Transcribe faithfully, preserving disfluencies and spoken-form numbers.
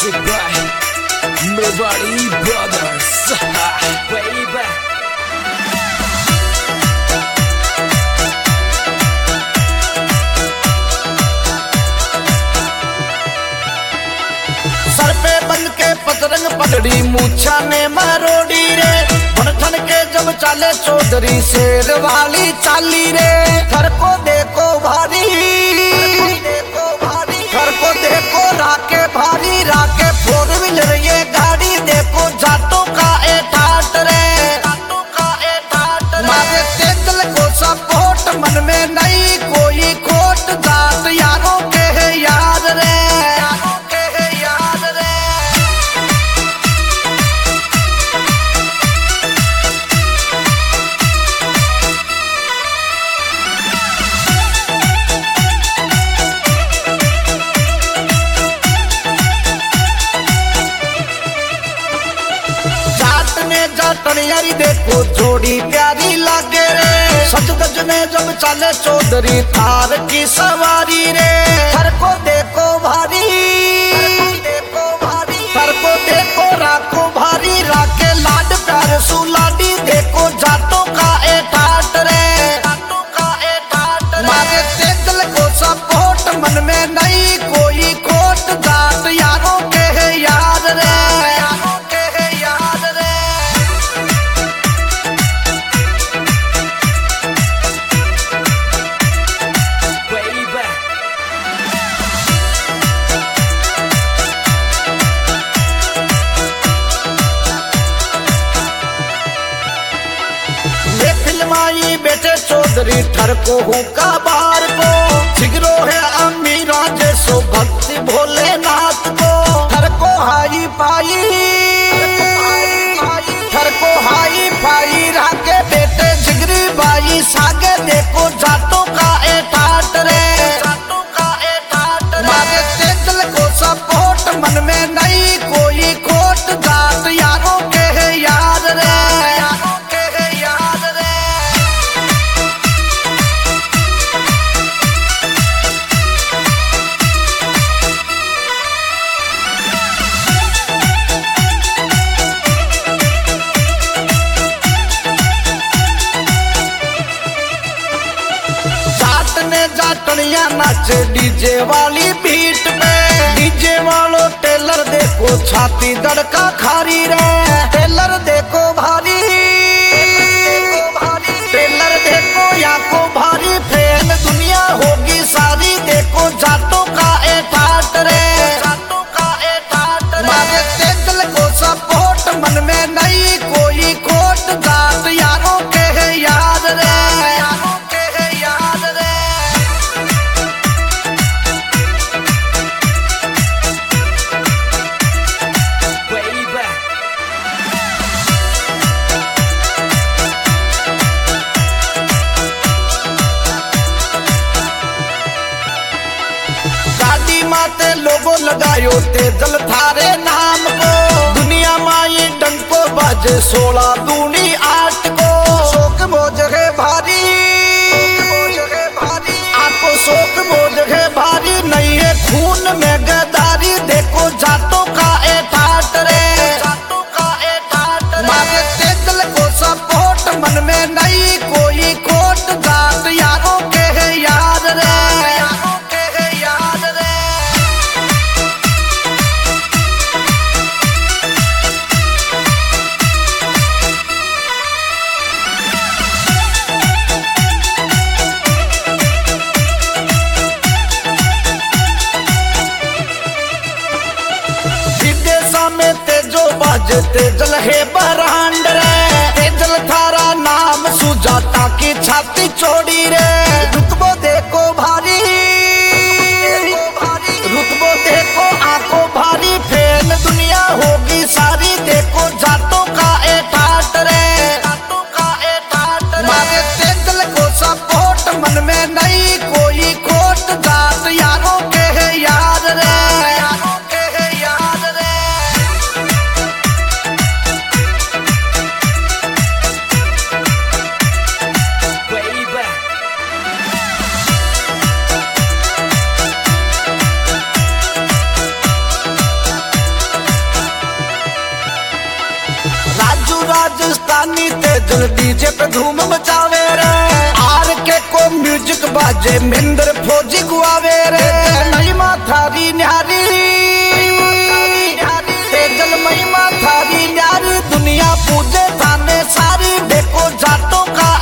Music by Mewari Brothers. Baby. सर पे बन के पतरंग पगड़ी मूछा ने मरोड़ी रे भन ठन के जब चाले चौधरी शेर वाली चाली रे। घर को देखो भारी घर को देखो राके भारी राके फोर व्हीलर ये गाड़ी देखो जाटों का ए ठाट रे मारे तेजल को सपोर्ट मन में नहीं कोई खोट जाट यारों के है यार रे जाटनियारी देखो जोड़ी प्यारी लागे रे सच गज में जब चाले चौधरी थार की सवारी रे। घर को देखो भारी घर को देखो राखो भारी राके लाड प्यार सुलाडी देखो जाटों का ए ठाट रे मारे तेजल को सपोर्ट मन में नहीं कोई खोट जाट यारों के है यार रे। बेटे चौधरी ठर को हूँ का बार को छिगरो है अमीरा जैसो भक्ति भोलेनाथ को। ठर को हाई पाई ठर को हाई पाई राके बेटे जिगरी बाई सागे देखो जाटों का ए ठाट रे मारे तेजल को सपोर्ट मन में नहीं कोई खोट जाट यारों के है यार रे। जाटनिया नाचे डीजे वाली बीट पे डीजे वालों टेलर देखो छाती दड़का खारी रे। टेलर देखो भारी टेलर देखो या को भारी फैन दुनिया होगी सारी देखो जाटों का ए ठाट रे मारे तेजल को सपोर्ट मन में नहीं कोई खोट जाट यारों के है यार रे। माते लोगो लगायो तेजल थारे नाम को दुनिया माई डंको बाजे सोलह दूनी आठ को शोक मोज है भारी आपको शोक मोज है भारी नहीं है खून में गदारी देखो जाटों का ए ठाट रे मारे तेजल को सपोर्ट मन में नहीं कोई खोट जाट यारों के है यार रे। तेजल है बरांड रे तेजल थारा नाम सुजाता की छाती चौड़ी रे। रुतबो देखो भारी रुतबो देखो आंखों भारी फैन दुनिया होगी सारी देखो जाटों का ए ठाट रे मारे तेजल को सपोर्ट मन में नहीं कोई खोट जाट यारों के है यार रे। मस्तानी तेजल डीजे पे धूम मचावे रे। आर के को म्यूजिक बाजे महेंद्र फौजी गुआवे रे। महिमा थारी न्यारी तेजल महिमा थारी न्यारी दुनिया पूजे थाने सारी देखो जाटों का